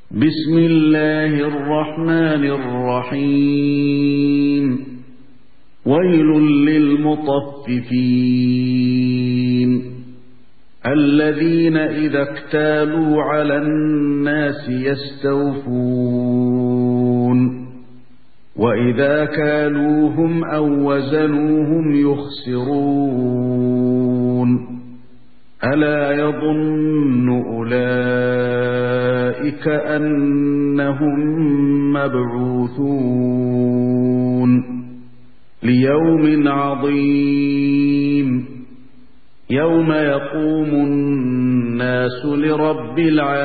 بسم الله الرحمن الرحيم ويل للمطففين الذين إذا اكتالوا على الناس يستوفون وإذا كالوهم أو وزنوهم يخسرون ألا يظن أولئك أنهم مبعوثون ليوم عظيم يوم يقوم الناس لرب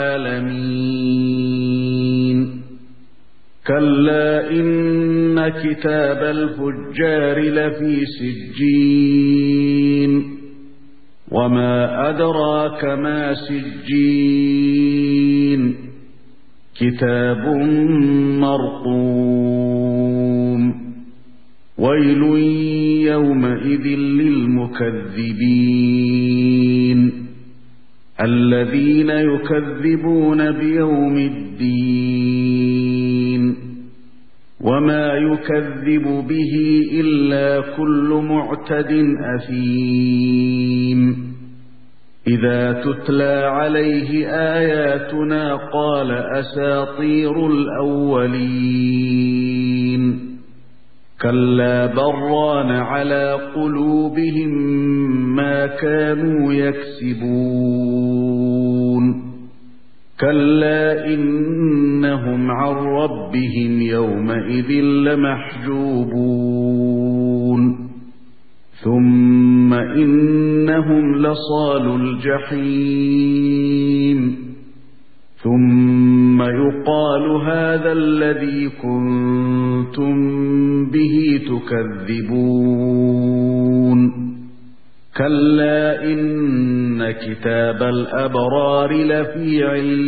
العالمين كلا إن كتاب الفجار لفي سجين وما أدراك ما سجين كتاب مرقوم ويل يومئذ للمكذبين الذين يكذبون بيوم الدين وما يكذب به إلا كل معتد أثيم إذا تتلى عليه آياتنا قال أساطير الأولين كلا بران على قلوبهم ما كانوا يكسبون كلا إنهم عن ربهم يومئذ لمحجوبون ثم إنهم لصالو الجحيم ثم يقال هذا الذي كنتم به تكذبون كلا إن كتاب الأبرار لفي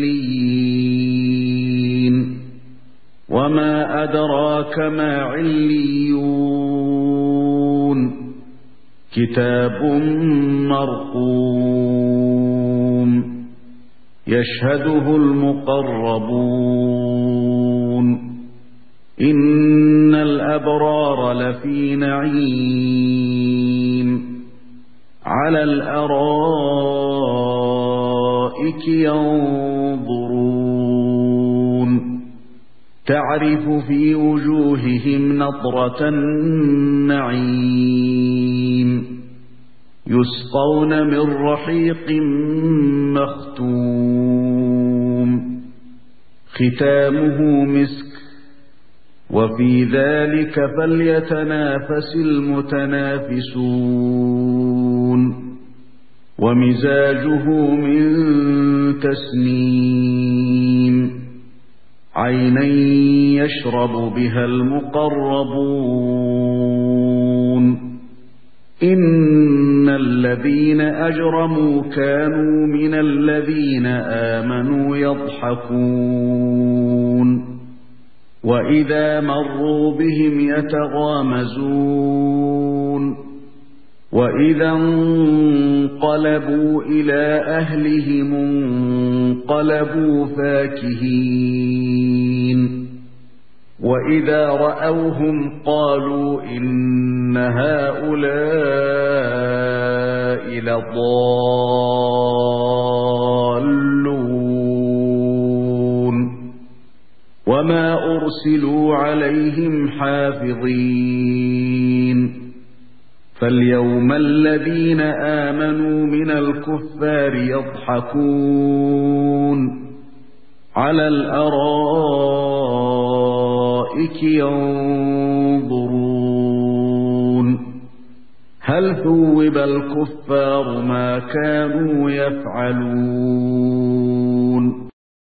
عليين وما أدراك ما عليون كتاب مرقوم يشهده المقربون إن الأبرار لفي نعيم على الأرائك ينظرون تعرف في وجوههم نضرة النعيم يسقون من رحيق مختوم ختامه مسك وفي ذلك فليتنافس المتنافسون ومزاجه من تسنيم عينا يشرب بها المقربون إن الذين أجرموا كانوا من الذين آمنوا يضحكون وإذا مروا بهم يتغامزون وإذا انقلبوا إلى أهلهم انقلبوا فاكهين وإذا رأوهم قالوا إن هؤلاء لضالون وما أرسلوا عليهم حافظين فاليوم الذين آمنوا من الكفار يضحكون على الأرائك ينظرون هل ثوب الكفار ما كانوا يفعلون